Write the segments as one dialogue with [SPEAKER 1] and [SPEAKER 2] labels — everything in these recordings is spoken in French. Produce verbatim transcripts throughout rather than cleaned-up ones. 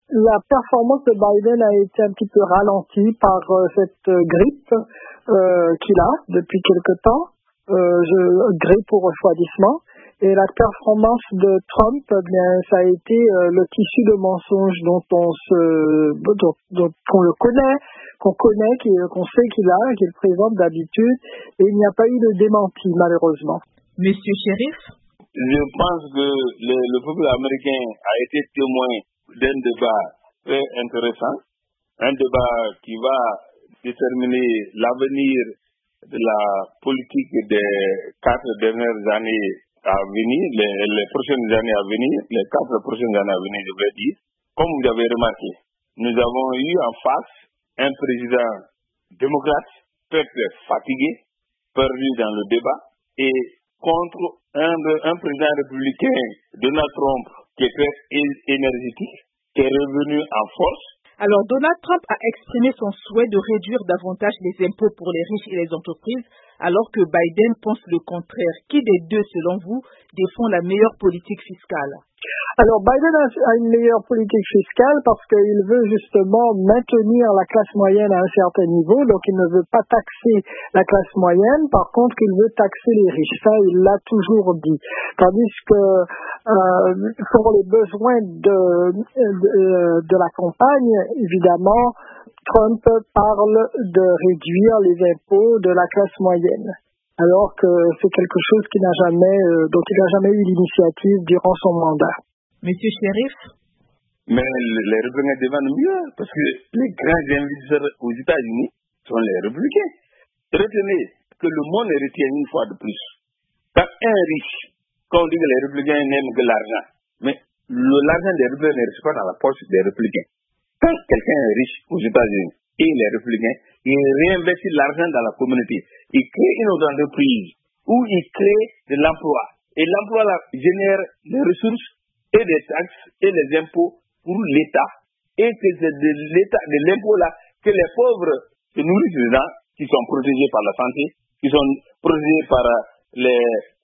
[SPEAKER 1] la performance de Biden a été un petit peu ralentie par euh, cette euh, grippe euh, qu'il a depuis quelque temps, euh, je, grippe ou refroidissement. Et la performance de Trump, eh bien, ça a été euh, le tissu de mensonges dont on se, dont, dont on le connaît, qu'on connaît, qu'on sait qu'il a, qu'il présente d'habitude, et il n'y a pas eu de démenti, malheureusement.
[SPEAKER 2] Monsieur Sheriff?
[SPEAKER 3] Je pense que le, le peuple américain a été témoin d'un débat très intéressant, un débat qui va déterminer l'avenir de la politique des quatre dernières années à venir, les, les prochaines années à venir, les quatre prochaines années à venir, je vais dire. Comme vous avez remarqué, nous avons eu en face un président démocrate très très fatigué, perdu dans le débat, et contre un, un président républicain, Donald Trump, qui est très énergétique, qui est revenu en force.
[SPEAKER 2] Alors, Donald Trump a exprimé son souhait de réduire davantage les impôts pour les riches et les entreprises, alors que Biden pense le contraire. Qui des deux, selon vous, défend la meilleure politique fiscale?
[SPEAKER 1] Alors, Biden a une meilleure politique fiscale parce qu'il veut justement maintenir la classe moyenne à un certain niveau. Donc, il ne veut pas taxer la classe moyenne. Par contre, il veut taxer les riches. Ça, il l'a toujours dit. Tandis que euh, pour les besoins de, de, de la campagne, évidemment, Trump parle de réduire les impôts de la classe moyenne. Alors que c'est quelque chose qui n'a jamais, euh, dont il n'a jamais eu l'initiative durant son mandat.
[SPEAKER 2] Monsieur Sheriff?
[SPEAKER 3] Mais les républicains demandent mieux, parce que les grands investisseurs aux États-Unis sont les républicains. Retenez que le monde les retient une fois de plus. Quand un riche, quand on dit que les républicains n'aiment que l'argent, mais l'argent des républicains ne reste pas dans la poche des républicains. Quand quelqu'un est riche aux États-Unis et les républicains, il réinvestit l'argent dans la communauté. Il crée une autre entreprise où il crée de l'emploi. Et l'emploi là génère des ressources et des taxes et des impôts pour l'État. Et que c'est de l'État, de l'impôt là, que les pauvres se nourrissent dedans, qui sont protégés par la santé, qui sont protégés par les,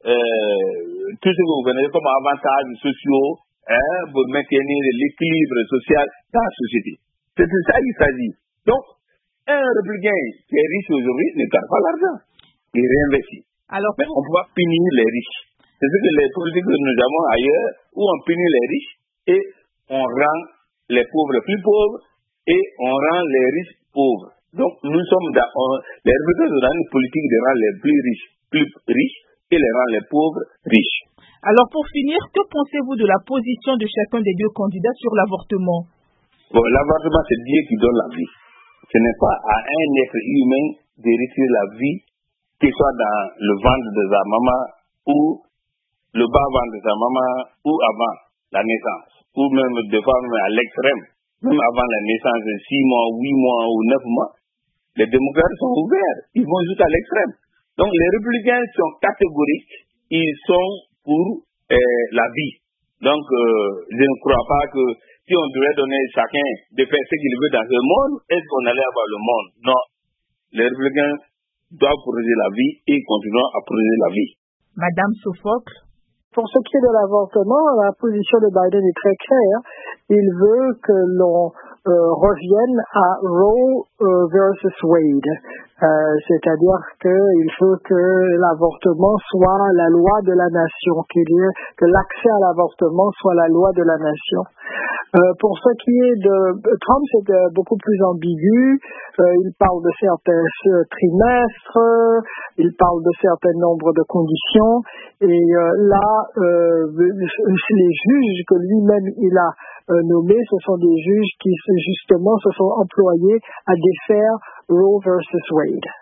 [SPEAKER 3] euh, tout ce que vous connaissez comme avantages sociaux, hein, pour maintenir l'équilibre social dans la société. C'est de ça qu'il s'agit. Donc, un républicain qui est riche aujourd'hui ne garde pas l'argent. Il réinvestit.
[SPEAKER 2] Alors,
[SPEAKER 3] mais on ne peut pas punir les riches. C'est ce que les politiques que nous avons ailleurs, où on punit les riches et on rend les pauvres plus pauvres et on rend les riches pauvres. Donc, nous sommes dans, on, les républicains dans une politique de rendre les plus riches plus riches et les rendre les pauvres riches.
[SPEAKER 2] Alors, pour finir, que pensez-vous de la position de chacun des deux candidats sur l'avortement?
[SPEAKER 3] Bon, l'avortement, c'est Dieu qui donne la vie. Ce n'est pas à un être humain d'hériter la vie, qu'il soit dans le ventre de sa maman ou le bas-ventre de sa maman ou avant la naissance, ou même des fois même à l'extrême, même avant la naissance de six mois, huit mois ou neuf mois. Les démocrates sont ouverts, ils vont jusqu'à l'extrême. Donc les républicains sont catégoriques, ils sont pour euh, la vie. Donc euh, je ne crois pas que si on devait donner chacun de faire ce qu'il veut dans ce monde, est-ce qu'on allait avoir le monde? Non. Les républicains doivent protéger la vie et continuent à protéger la vie.
[SPEAKER 2] Madame Sophocle?
[SPEAKER 1] Pour ce qui est de l'avortement, la position de Biden est très claire. Il veut que l'on euh, revienne à Roe euh, versus Wade. Euh, c'est-à-dire qu'il faut que l'avortement soit la loi de la nation, qu'il y ait, que l'accès à l'avortement soit la loi de la nation. Euh, pour ce qui est de Trump, c'est euh, beaucoup plus ambigu. Euh, il parle de certains euh, trimestres, il parle de certain nombre de conditions, et euh, là, euh, les juges que lui-même il a euh, nommés, ce sont des juges qui justement se sont employés à défaire Roe versus Wade.